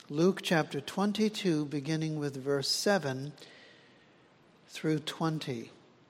Luke chapter 22, beginning with verse 7 through 20.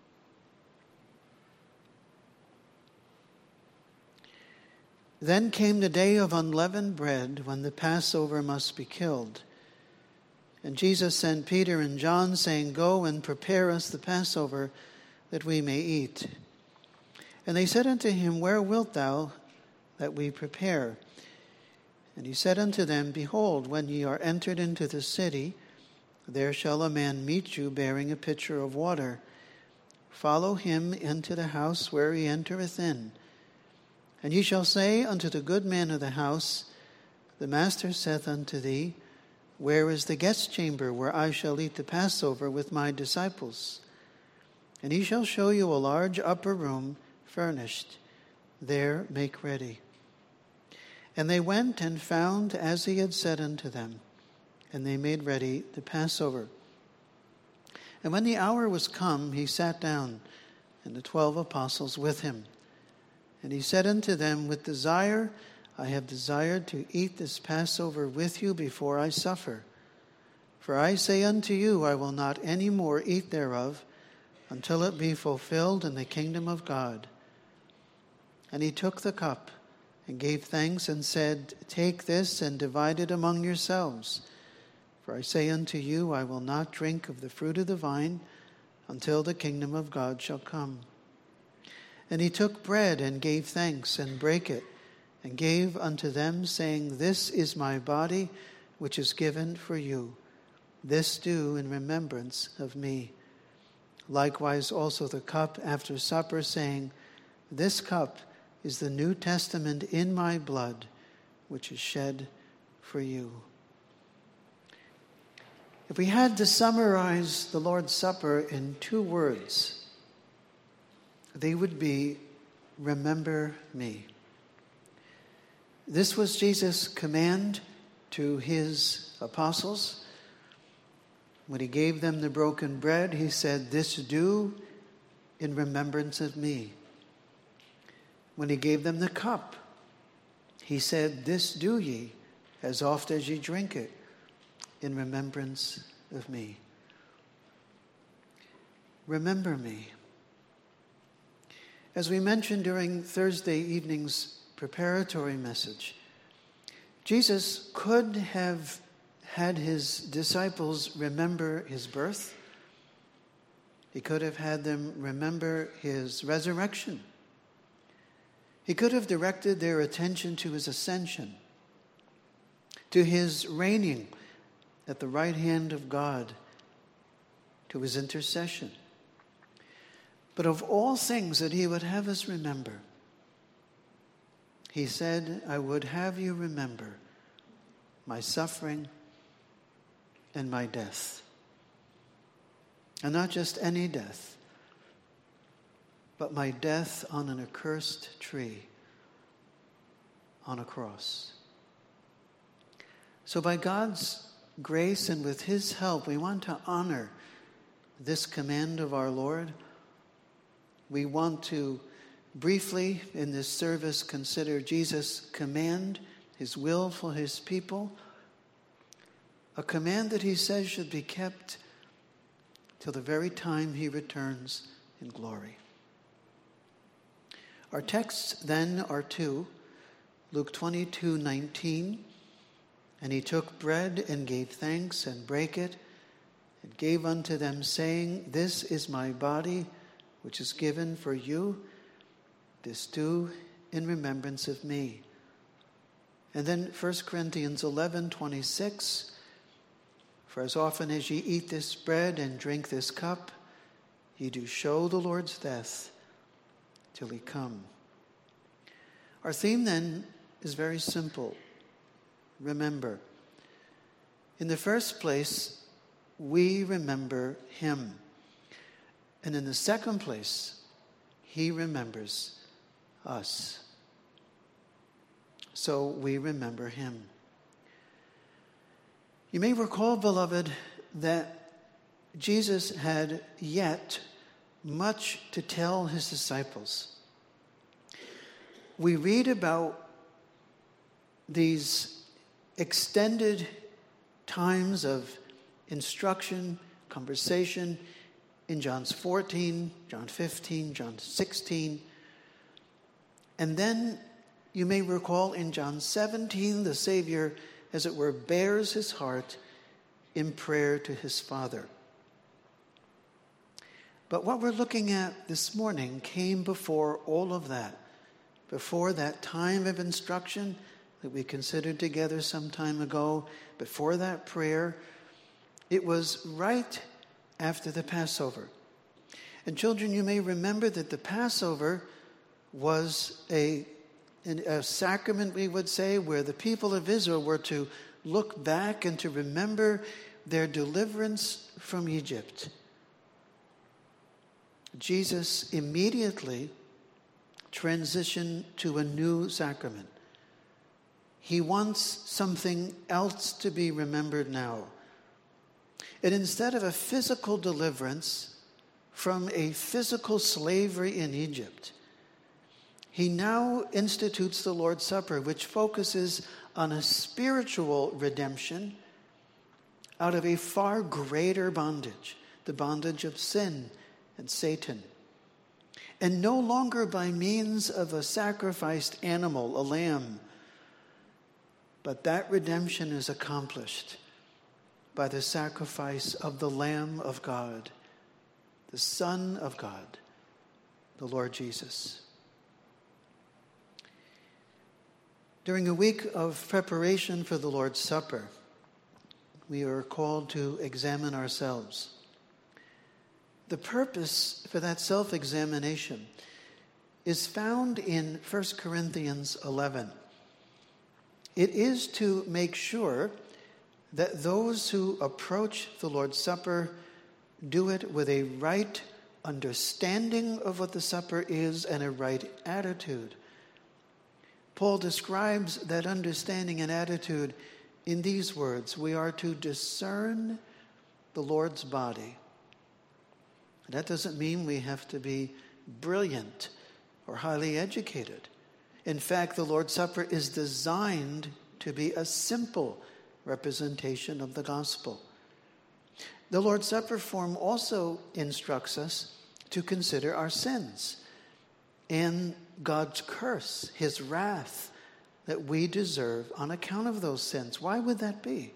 Then came the day of unleavened bread, when the Passover must be killed. And Jesus sent Peter and John, saying, Go and prepare us the Passover, that we may eat. And they said unto him, Where wilt thou that we prepare? And he said unto them, Behold, when ye are entered into the city, there shall a man meet you bearing a pitcher of water. Follow him into the house where he entereth in. And ye shall say unto the good man of the house, The master saith unto thee, Where is the guest chamber where I shall eat the Passover with my disciples? And he shall show you a large upper room furnished. There make ready. And they went and found as he had said unto them, and they made ready the Passover. And when the hour was come, he sat down, and the 12 apostles with him. And he said unto them, With desire I have desired to eat this Passover with you before I suffer. For I say unto you, I will not any more eat thereof, until it be fulfilled in the kingdom of God. And he took the cup, and gave thanks, and said, Take this, and divide it among yourselves. For I say unto you, I will not drink of the fruit of the vine, until the kingdom of God shall come. And he took bread, and gave thanks, and brake it, and gave unto them, saying, This is my body, which is given for you. This do in remembrance of me. Likewise also the cup after supper, saying, This cup is the New Testament in my blood, which is shed for you. If we had to summarize the Lord's Supper in 2 words, they would be, remember me. This was Jesus' command to his apostles. When he gave them the broken bread, he said, This do in remembrance of me. When he gave them the cup, he said, This do ye, as oft as ye drink it, in remembrance of me. Remember me. As we mentioned during Thursday evening's preparatory message, Jesus could have had his disciples remember his birth. He could have had them remember his resurrection. He could have directed their attention to his ascension, to his reigning at the right hand of God, to his intercession. But of all things that he would have us remember, he said, I would have you remember my suffering and my death. And not just any death, but my death on an accursed tree, on a cross. So by God's grace and with his help, we want to honor this command of our Lord. We want to briefly in this service consider Jesus' command, his will for his people, a command that he says should be kept till the very time he returns in glory. Our texts then are 2, Luke 22:19, and he took bread and gave thanks and brake it and gave unto them, saying, This is my body, which is given for you. This do in remembrance of me. And then 1 Corinthians 11:26, For as often as ye eat this bread and drink this cup, ye do show the Lord's death till he come. Our theme then is very simple. Remember. In the first place, we remember him. And in the second place, he remembers us. So we remember him. You may recall, beloved, that Jesus had yet much to tell his disciples. We read about these extended times of instruction, conversation in John 14, John 15, John 16. And then you may recall in John 17, the Savior, as it were, bares his heart in prayer to his Father. But what we're looking at this morning came before all of that, before that time of instruction that we considered together some time ago, before that prayer. It was right after the Passover. And children, you may remember that the Passover was a sacrament, we would say, where the people of Israel were to look back and to remember their deliverance from Egypt. Jesus immediately transitioned to a new sacrament. He wants something else to be remembered now. And instead of a physical deliverance from a physical slavery in Egypt, he now institutes the Lord's Supper, which focuses on a spiritual redemption out of a far greater bondage, the bondage of sin and Satan. And no longer by means of a sacrificed animal, a lamb, but that redemption is accomplished by the sacrifice of the Lamb of God, the Son of God, the Lord Jesus. During a week of preparation for the Lord's Supper, we are called to examine ourselves. The purpose for that self-examination is found in 1 Corinthians 11. It is to make sure that those who approach the Lord's Supper do it with a right understanding of what the supper is and a right attitude. Paul describes that understanding and attitude in these words: we are to discern the Lord's body. That doesn't mean we have to be brilliant or highly educated. In fact, the Lord's Supper is designed to be a simple representation of the gospel. The Lord's Supper form also instructs us to consider our sins and God's curse, his wrath that we deserve on account of those sins. Why would that be?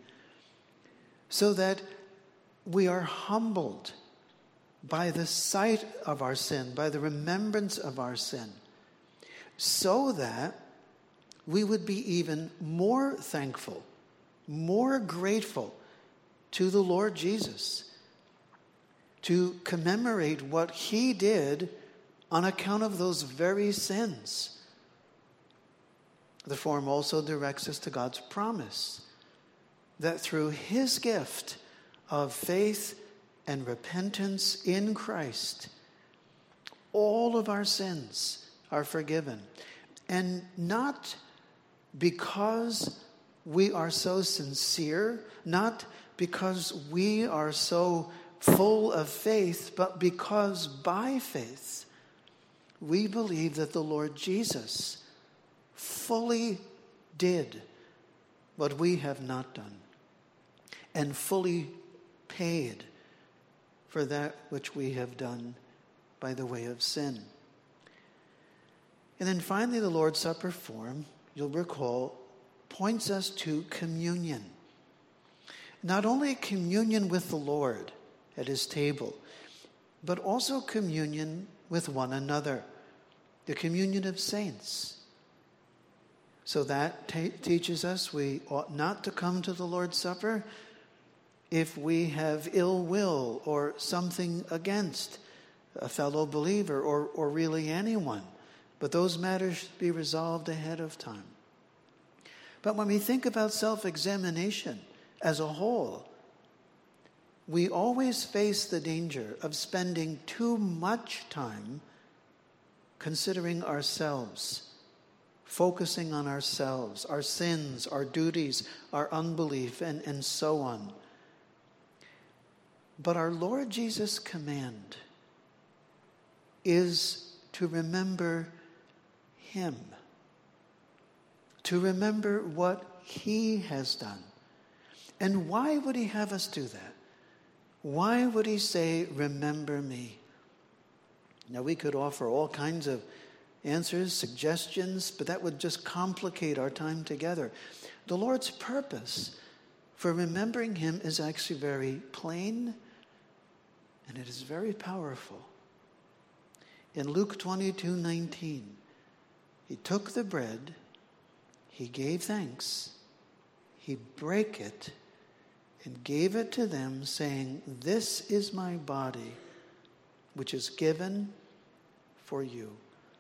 So that we are humbled by the sight of our sin, by the remembrance of our sin, so that we would be even more thankful, more grateful to the Lord Jesus, to commemorate what he did on account of those very sins. The form also directs us to God's promise that through his gift of faith and repentance in Christ, all of our sins are forgiven. And not because we are so sincere, not because we are so full of faith, but because by faith we believe that the Lord Jesus fully did what we have not done and fully paid for that which we have done by the way of sin. And then finally, the Lord's Supper form, you'll recall, points us to communion. Not only communion with the Lord at his table, but also communion with one another, the communion of saints. So that teaches us we ought not to come to the Lord's Supper if we have ill will or something against a fellow believer or really anyone. But those matters should be resolved ahead of time. But when we think about self-examination as a whole, we always face the danger of spending too much time considering ourselves, focusing on ourselves, our sins, our duties, our unbelief, and so on. But our Lord Jesus' command is to remember him, to remember what he has done, And why would he have us do that? Why would he say, remember me? Now, we could offer all kinds of answers, suggestions, but that would just complicate our time together. The Lord's purpose for remembering him is actually very plain, and it is very powerful. In Luke 22:19, he took the bread, he gave thanks, he brake it, and gave it to them, saying, "This is my body, which is given for you."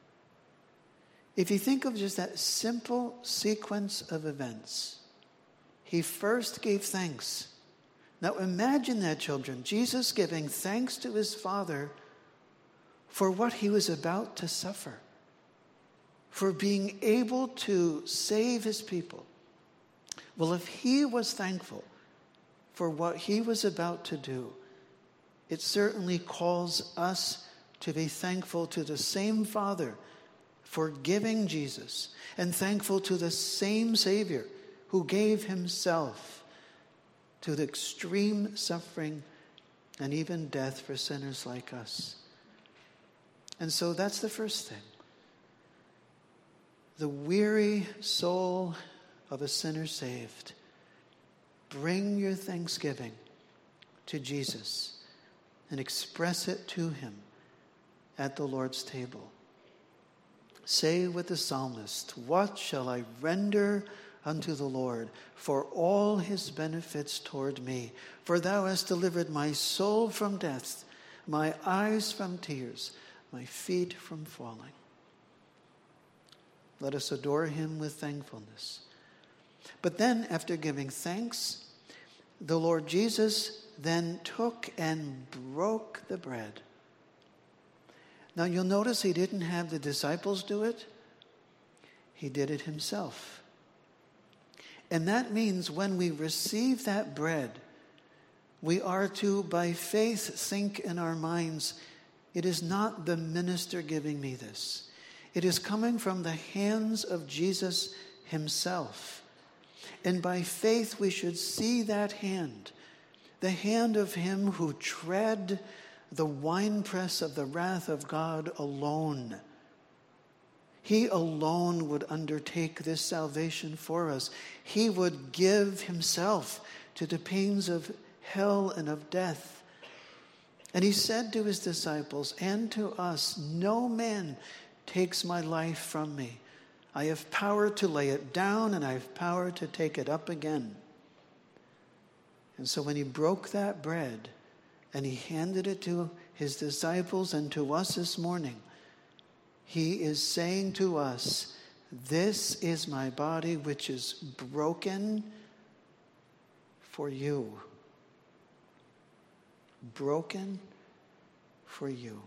If you think of just that simple sequence of events, he first gave thanks. Now imagine that, children. Jesus giving thanks to his Father for what he was about to suffer, for being able to save his people. Well, if he was thankful for what he was about to do, it certainly calls us to be thankful to the same Father for giving Jesus, and thankful to the same Savior who gave himself to the extreme suffering and even death for sinners like us. And so that's the first thing. The weary soul of a sinner saved. Bring your thanksgiving to Jesus and express it to him at the Lord's table. Say with the psalmist, "What shall I render unto the Lord for all his benefits toward me? For thou hast delivered my soul from death, my eyes from tears, my feet from falling." Let us adore him with thankfulness. But then, after giving thanks, the Lord Jesus then took and broke the bread. Now you'll notice he didn't have the disciples do it. He did it himself. And that means when we receive that bread, we are to, by faith, think in our minds, it is not the minister giving me this. It is coming from the hands of Jesus himself. And by faith we should see that hand, the hand of him who tread the winepress of the wrath of God alone. He alone would undertake this salvation for us. He would give himself to the pains of hell and of death. And he said to his disciples and to us, "No man takes my life from me. I have power to lay it down, and I have power to take it up again." And so when he broke that bread and he handed it to his disciples and to us this morning, he is saying to us, "This is my body which is broken for you." Broken for you.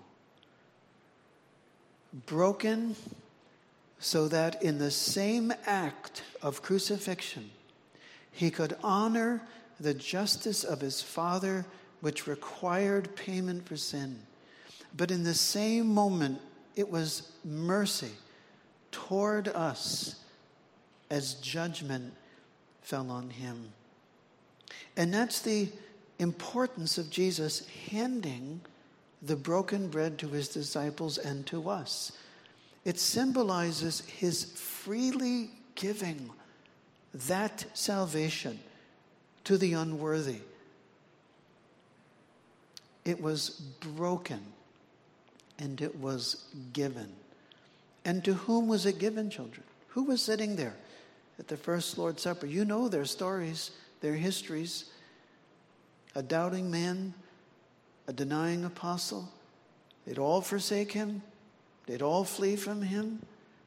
Broken so that in the same act of crucifixion, he could honor the justice of his Father, which required payment for sin. But in the same moment, it was mercy toward us as judgment fell on him. And that's the importance of Jesus handing the broken bread to his disciples and to us. It symbolizes his freely giving that salvation to the unworthy. It was broken and it was given. And to whom was it given, children? Who was sitting there at the first Lord's Supper? You know their stories, their histories. A doubting man, a denying apostle. They'd all forsake him. They'd all flee from him.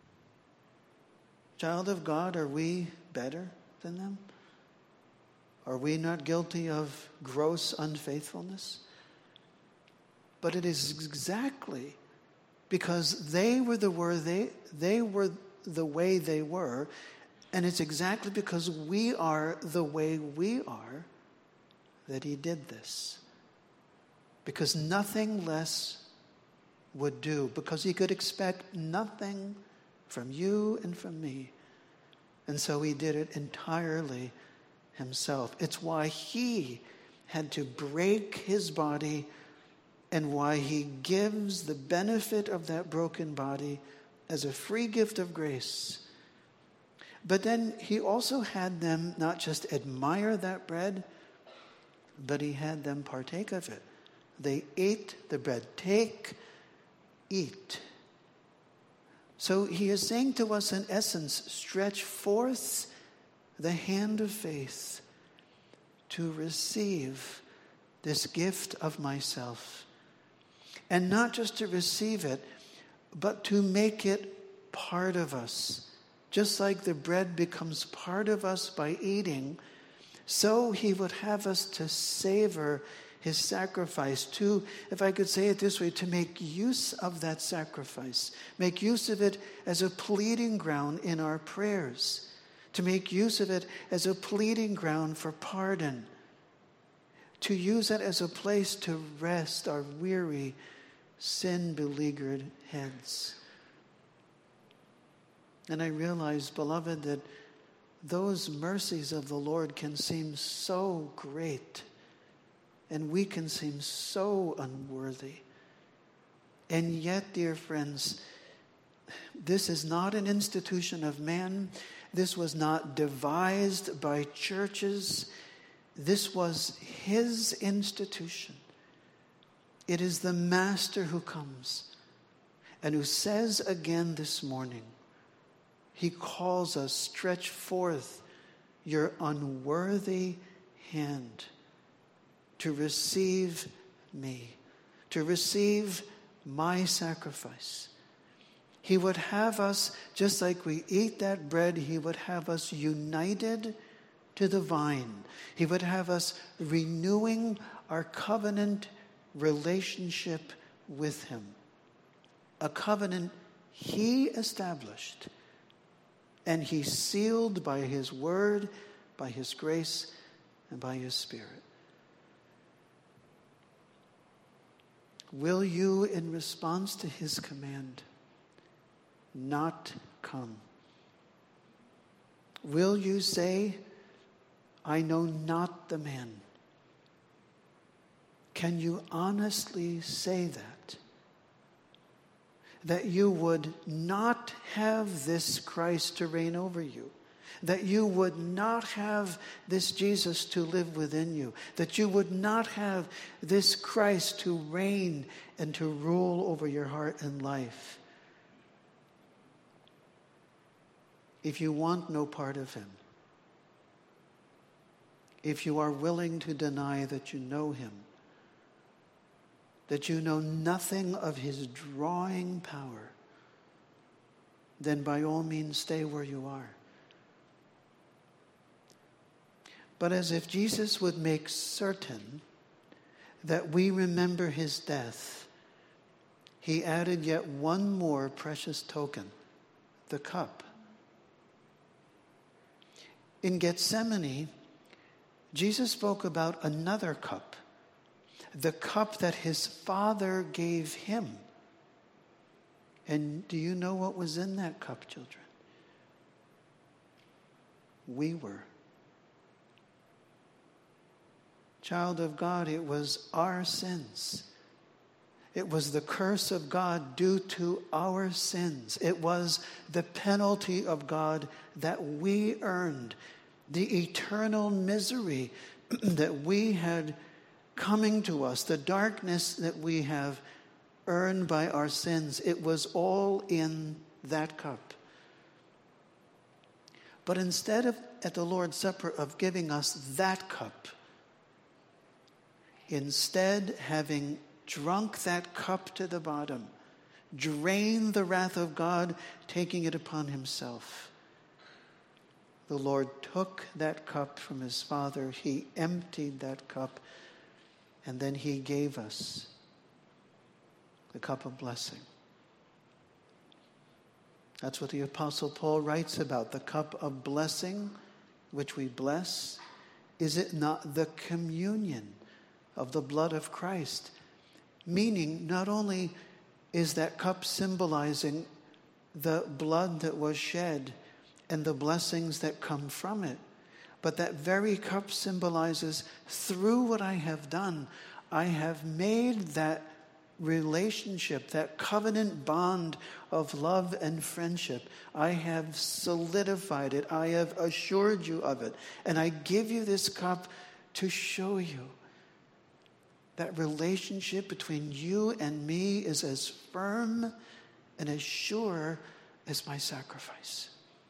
Child of God, are we better than them? Are we not guilty of gross unfaithfulness? But it is exactly because they were the way they were, and it's exactly because we are the way we are that he did this. Because nothing less would do, because he could expect nothing from you and from me. And so he did it entirely himself. It's why he had to break his body and why he gives the benefit of that broken body as a free gift of grace. But then he also had them not just admire that bread, but he had them partake of it. They ate the bread. Take, eat. So he is saying to us, in essence, stretch forth the hand of faith to receive this gift of myself. And not just to receive it, but to make it part of us. Just like the bread becomes part of us by eating, so he would have us to savor his sacrifice, to, if I could say it this way, to make use of that sacrifice, make use of it as a pleading ground in our prayers, to make use of it as a pleading ground for pardon, to use it as a place to rest our weary, sin-beleaguered heads. And I realize, beloved, that those mercies of the Lord can seem so great, and we can seem so unworthy. And yet, dear friends, this is not an institution of man. This was not devised by churches. This was his institution. It is the Master who comes and who says again this morning, he calls us, stretch forth your unworthy hand to receive me, to receive my sacrifice. He would have us, just like we eat that bread, he would have us united to the vine. He would have us renewing our covenant relationship with him. A covenant he established and he sealed by his word, by his grace, and by his Spirit. Will you, in response to his command, not come? Will you say, I know not the man? Can you honestly say that? That you would not have this Christ to reign over you. That you would not have this Jesus to live within you. That you would not have this Christ to reign and to rule over your heart and life. If you want no part of him, if you are willing to deny that you know him, that you know nothing of his drawing power, then by all means stay where you are. But as if Jesus would make certain that we remember his death, he added yet one more precious token, the cup. In Gethsemane, Jesus spoke about another cup, the cup that his Father gave him. And do you know what was in that cup, children? We were. Child of God, it was our sins. It was the curse of God due to our sins. It was the penalty of God that we earned, the eternal misery that we had coming to us, the darkness that we have earned by our sins. It was all in that cup. But instead of, at the Lord's Supper, of giving us that cup, instead, having drunk that cup to the bottom, drained the wrath of God, taking it upon himself, the Lord took that cup from his Father, he emptied that cup, and then he gave us the cup of blessing. That's what the Apostle Paul writes about, the cup of blessing, which we bless. Is it not the communion of the blood of Christ? Meaning, not only is that cup symbolizing the blood that was shed and the blessings that come from it, But that very cup symbolizes, through what I have done, I have made that relationship, that covenant bond of love and friendship, I have solidified it. I have assured you of it. And I give you this cup to show you that relationship between you and me is as firm and as sure as my sacrifice.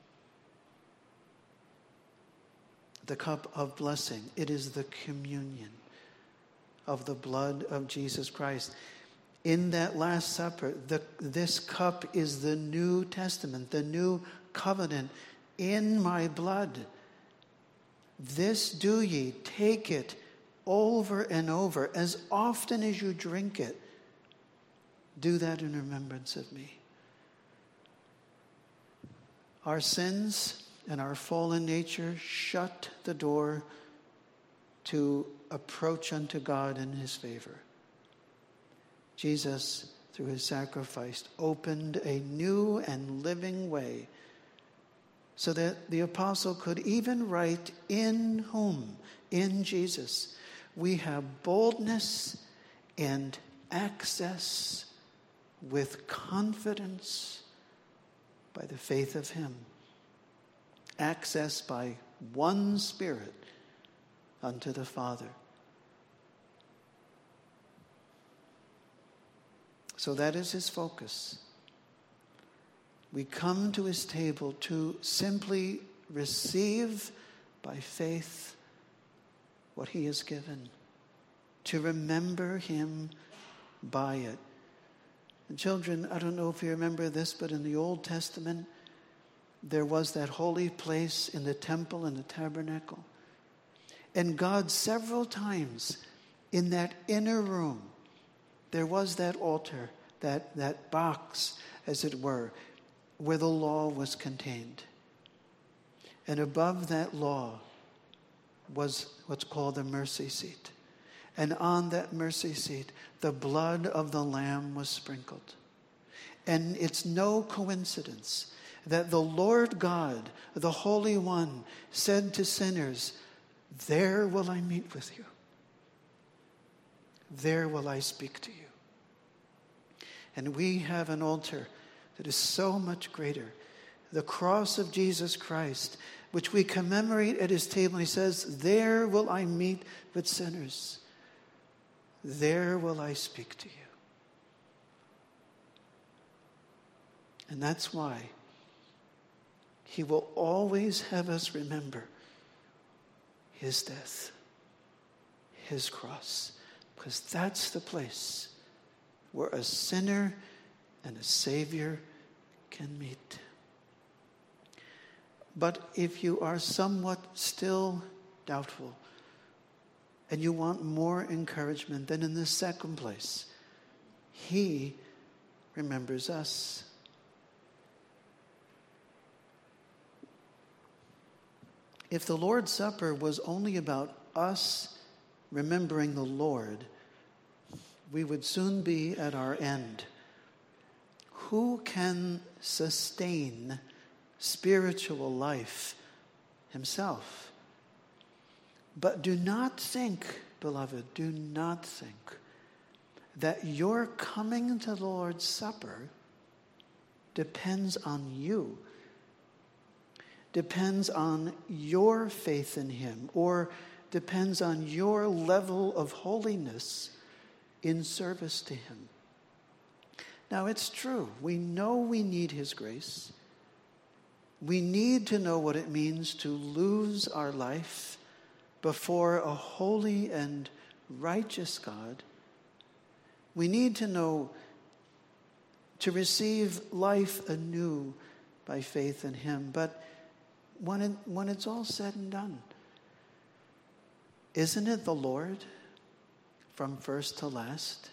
The cup of blessing, it is the communion of the blood of Jesus Christ. In that Last Supper, this cup is the New Testament, the new covenant in my blood. This do ye, take it over and over, as often as you drink it. Do that in remembrance of me. Our sins and our fallen nature shut the door to approach unto God in his favor. Jesus, through his sacrifice, opened a new and living way so that the apostle could even write, in whom, in Jesus, we have boldness and access with confidence by the faith of him. Access by one Spirit unto the Father. So that is his focus. We come to his table to simply receive by faith what he has given, to remember him by it. And children, I don't know if you remember this, but in the Old Testament, there was that holy place in the temple and the tabernacle. And God several times in that inner room, there was that altar, that box, as it were, where the law was contained. And above that law was what's called the mercy seat. And on that mercy seat, the blood of the Lamb was sprinkled. And it's no coincidence that the Lord God, the Holy One, said to sinners, there will I meet with you. There will I speak to you. And we have an altar that is so much greater. The cross of Jesus Christ, which we commemorate at his table. He says, there will I meet with sinners. There will I speak to you. And that's why he will always have us remember his death, his cross, because that's the place where a sinner and a Savior can meet. But if you are somewhat still doubtful and you want more encouragement, then in the second place, he remembers us. If the Lord's Supper was only about us remembering the Lord, we would soon be at our end. Who can sustain spiritual life himself? But do not think, beloved, do not think that your coming to the Lord's Supper depends on you, depends on your faith in him, or depends on your level of holiness in service to him. Now, it's true. We know we need his grace. We need to know what it means to lose our life before a holy and righteous God. We need to know to receive life anew by faith in him. But when it's all said and done, isn't it the Lord from first to last?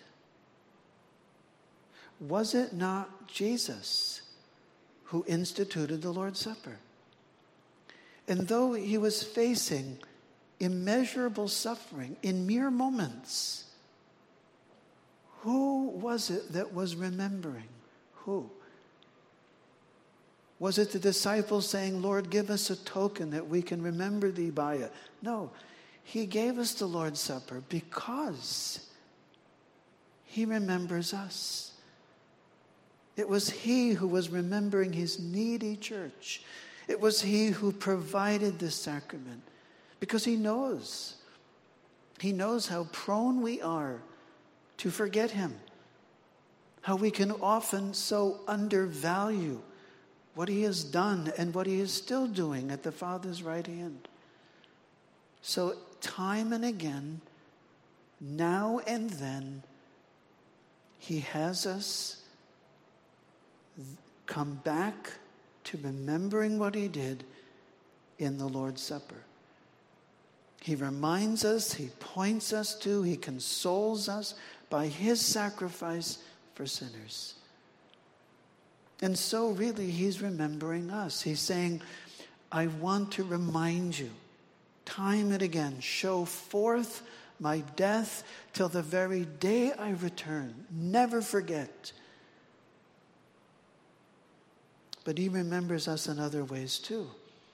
Was it not Jesus who instituted the Lord's Supper? And though he was facing immeasurable suffering in mere moments, who was it that was remembering? Who? Was it the disciples saying, Lord, give us a token that we can remember thee by it? No, he gave us the Lord's Supper because he remembers us. It was he who was remembering his needy church. It was he who provided this sacrament because he knows. He knows how prone we are to forget him, how we can often so undervalue what he has done and what he is still doing at the Father's right hand. So time and again, now and then, he has us come back to remembering what he did in the Lord's Supper. He reminds us, he points us to, he consoles us by his sacrifice for sinners. And so really he's remembering us. He's saying, I want to remind you, time and again, show forth my death till the very day I return. Never forget. But he remembers us in other ways too.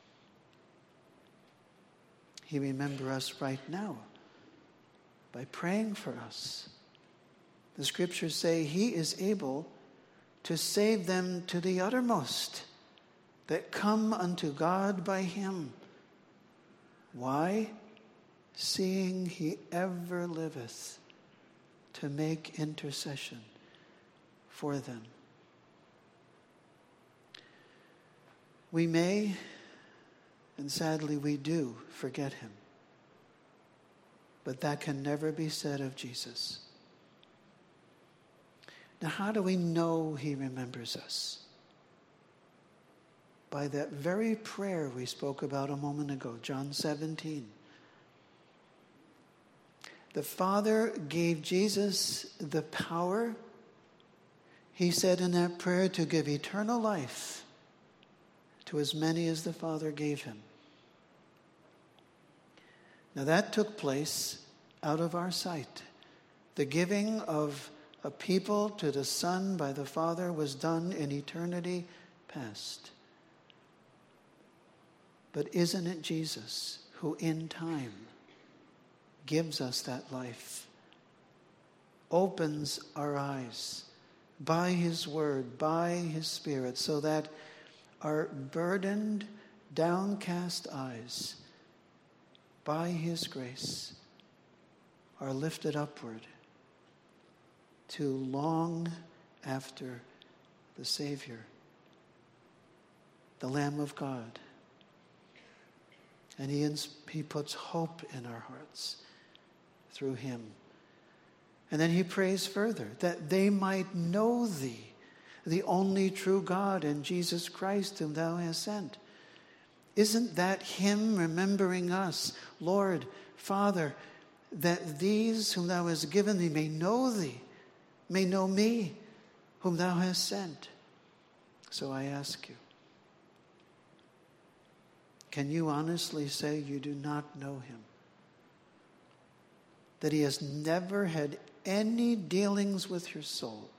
He remembers us right now by praying for us. The scriptures say he is able to save them to the uttermost that come unto God by him. Why? Seeing he ever liveth to make intercession for them. We may, and sadly we do, forget him. But that can never be said of Jesus. Now, how do we know he remembers us? By that very prayer we spoke about a moment ago, John 17. The Father gave Jesus the power, he said in that prayer, to give eternal life to as many as the Father gave him. Now that took place out of our sight. The giving of a people to the Son by the Father was done in eternity past. But isn't it Jesus who in time gives us that life, opens our eyes by his word, by his Spirit, so that our burdened, downcast eyes, by his grace, are lifted upward to long after the Savior, the Lamb of God. And he puts hope in our hearts through him. And then he prays further, that they might know thee, the only true God, and Jesus Christ whom thou hast sent. Isn't that him remembering us? Lord, Father, that these whom thou hast given thee may know thee, may know me, whom thou hast sent. So I ask you, can you honestly say you do not know him? That he has never had any dealings with your soul?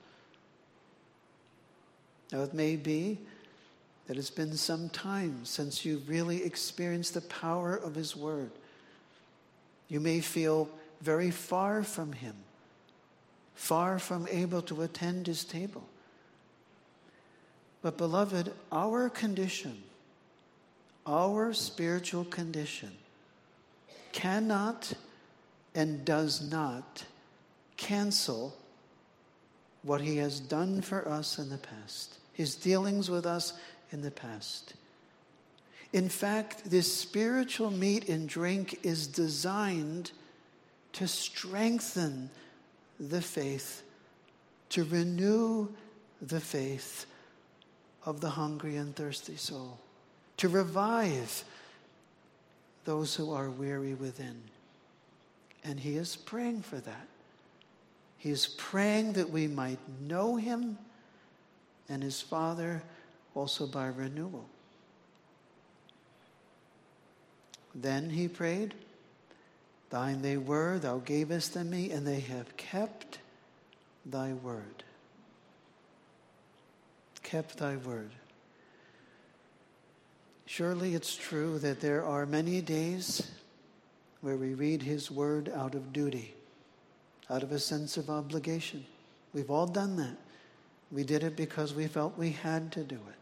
Now it may be that it's been some time since you really experienced the power of his word. You may feel very far from him, far from able to attend his table. But beloved, our condition, our spiritual condition, cannot and does not cancel what he has done for us in the past, his dealings with us in the past. In fact, this spiritual meat and drink is designed to strengthen the faith, to renew the faith of the hungry and thirsty soul, to revive those who are weary within. And he is praying for that. He is praying that we might know him and his Father also by renewal. Then he prayed, thine they were, thou gavest them me, and they have kept thy word. Kept thy word. Surely it's true that there are many days where we read his word out of duty, out of a sense of obligation. We've all done that. We did it because we felt we had to do it.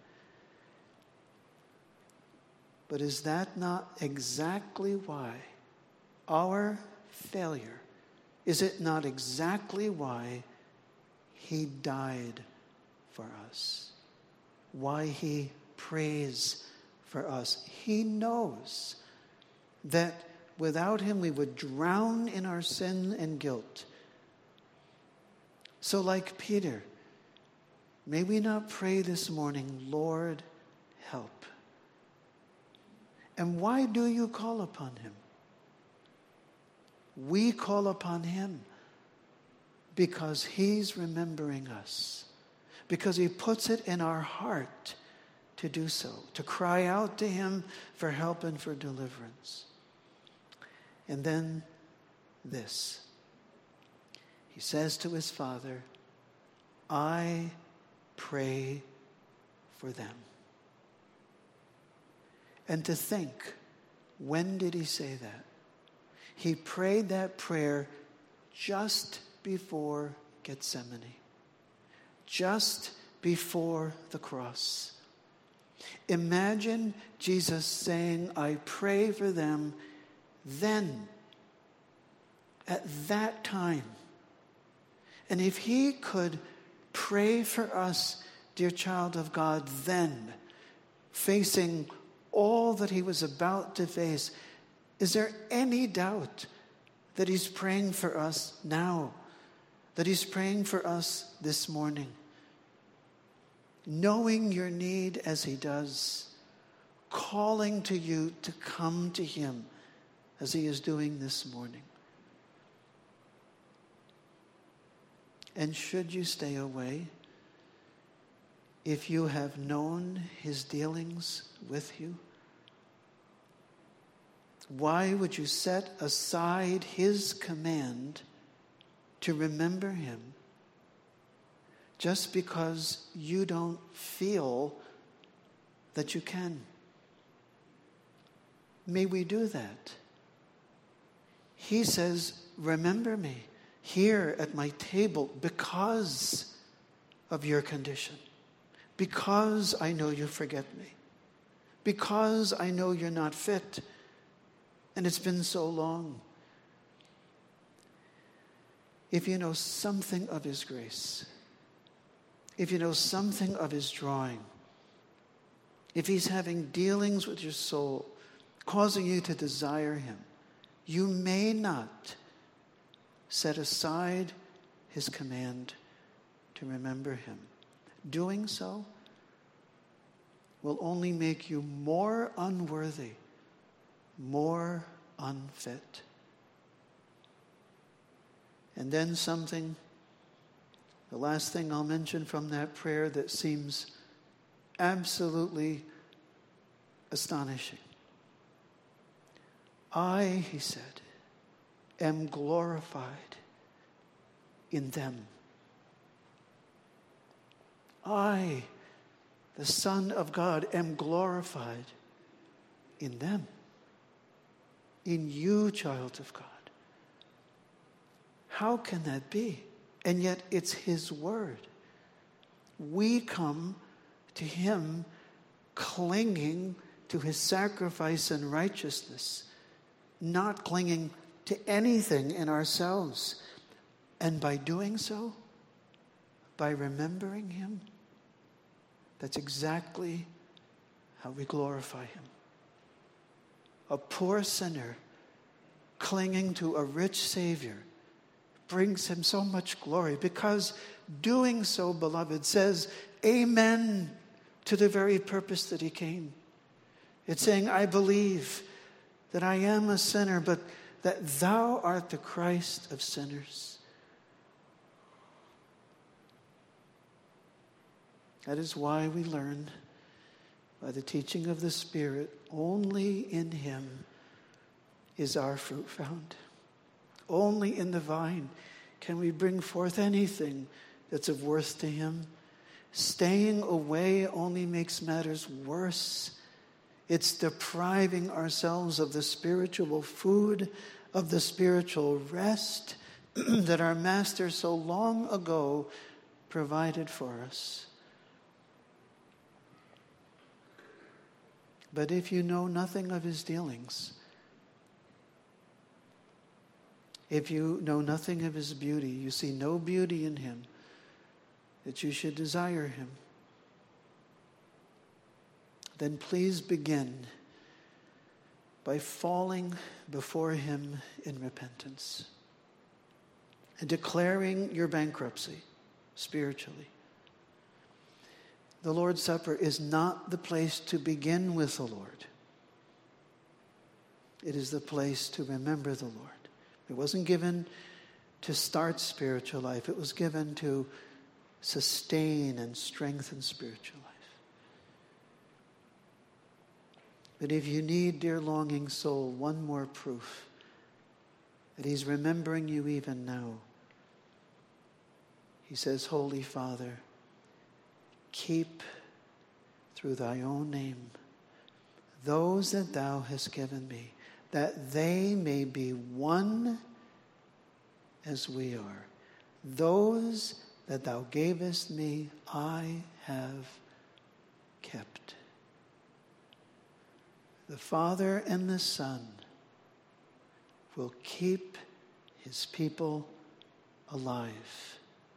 But is that not exactly why our failure, is it not exactly why he died for us? Why he prays for us? He knows that without him we would drown in our sin and guilt. So like Peter, may we not pray this morning, Lord, help. And why do you call upon him? We call upon him because he's remembering us, because he puts it in our heart to do so, to cry out to him for help and for deliverance. And then this. He says to his Father, I pray for them. And to think, when did he say that? He prayed that prayer just before Gethsemane, just before the cross. Imagine Jesus saying, I pray for them then, at that time. And if he could pray for us, dear child of God, then, facing all that he was about to face, is there any doubt that he's praying for us now, that he's praying for us this morning? Knowing your need as he does, calling to you to come to him as he is doing this morning. And should you stay away, if you have known his dealings with you, why would you set aside his command to remember him just because you don't feel that you can? May we do that. He says, remember me here at my table because of your condition, because I know you forget me, because I know you're not fit, and it's been so long. If you know something of his grace, if you know something of his drawing, if he's having dealings with your soul, causing you to desire him, you may not set aside his command to remember him. Doing so will only make you more unworthy, more unfit. And then something, the last thing I'll mention from that prayer that seems absolutely astonishing. I, he said, am glorified in them. I, the Son of God, am glorified in them. In you, child of God. How can that be? And yet it's his word. We come to him clinging to his sacrifice and righteousness, not clinging to anything in ourselves. And by doing so, by remembering him, that's exactly how we glorify him. A poor sinner clinging to a rich Savior brings him so much glory, because doing so, beloved, says amen to the very purpose that he came. It's saying, I believe that I am a sinner, but that thou art the Christ of sinners. That is why we learn by the teaching of the Spirit, only in him is our fruit found. Only in the vine can we bring forth anything that's of worth to him. Staying away only makes matters worse. It's depriving ourselves of the spiritual food, of the spiritual rest that our Master so long ago provided for us. But if you know nothing of his dealings, if you know nothing of his beauty, you see no beauty in him, that you should desire him, then please begin by falling before him in repentance and declaring your bankruptcy spiritually. The Lord's Supper is not the place to begin with the Lord. It is the place to remember the Lord. It wasn't given to start spiritual life. It was given to sustain and strengthen spiritual life. But if you need, dear longing soul, one more proof that he's remembering you even now, he says, Holy Father, keep through thy own name those that thou hast given me, that they may be one as we are. Those that thou gavest me, I have kept. The Father and the Son will keep his people alive.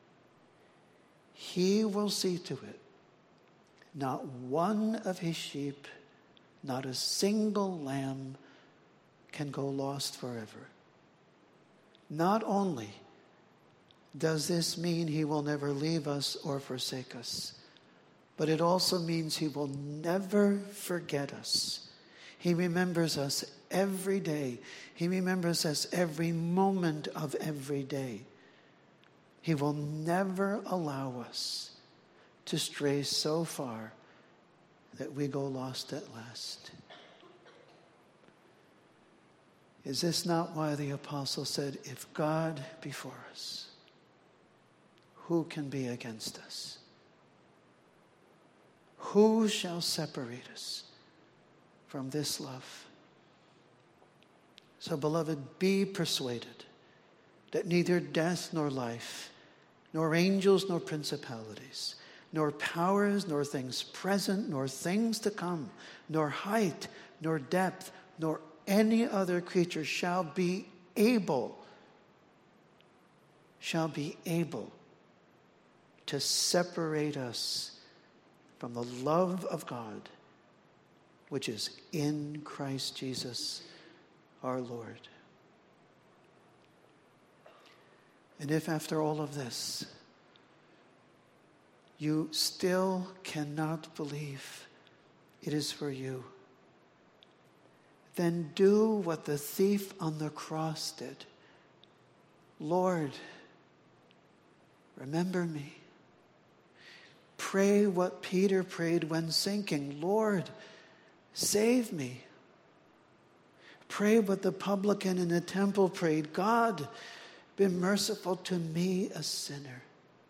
He will see to it not one of his sheep, not a single lamb can go lost forever. Not only does this mean he will never leave us or forsake us, but it also means he will never forget us. He remembers us every day. He remembers us every moment of every day. He will never allow us to stray so far that we go lost at last. Is this not why the apostle said, if God be for us, who can be against us? Who shall separate us from this love? So, beloved, be persuaded that neither death nor life, nor angels nor principalities, nor powers, nor things present, nor things to come, nor height, nor depth, nor any other creature shall be able to separate us from the love of God, which is in Christ Jesus our Lord. And if after all of this, you still cannot believe it is for you, then do what the thief on the cross did. Lord, remember me. Pray what Peter prayed when sinking. Lord, save me. Pray what the publican in the temple prayed. God, be merciful to me, a sinner.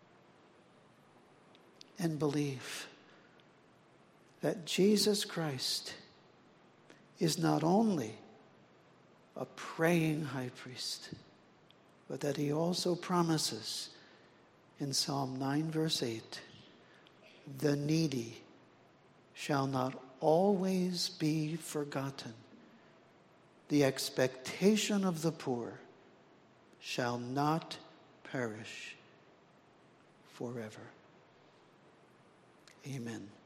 And believe that Jesus Christ is not only a praying high priest, but that he also promises in Psalm 9 verse 8, the needy shall not always be forgotten. The expectation of the poor shall not perish forever. Amen.